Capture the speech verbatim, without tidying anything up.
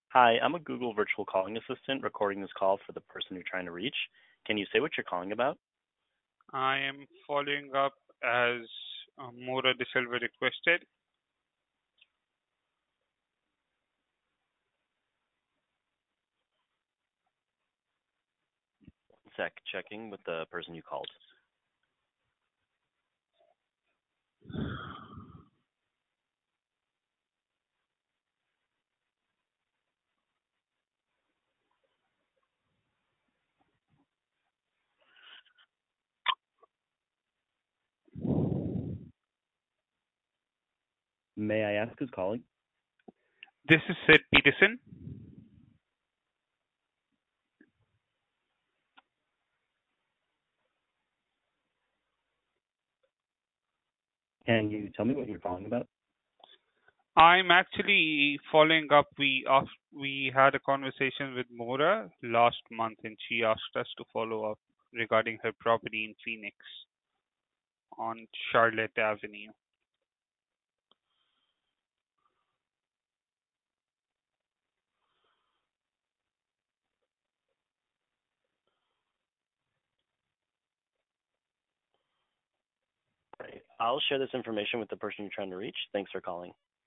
Hi, I'm a Google virtual calling assistant recording this call for the person you're trying to reach. Can you say what you're calling about? I am following up as uh, Mora De Silva requested. One sec, checking with the person you called. May I ask who's calling? This is Sid Peterson. Can you tell me what you're calling about? I'm actually following up. We asked, we had a conversation with Mora last month, and she asked us to follow up regarding her property in Phoenix on Charlotte Avenue. Right. I'll share this information with the person you're trying to reach. Thanks for calling.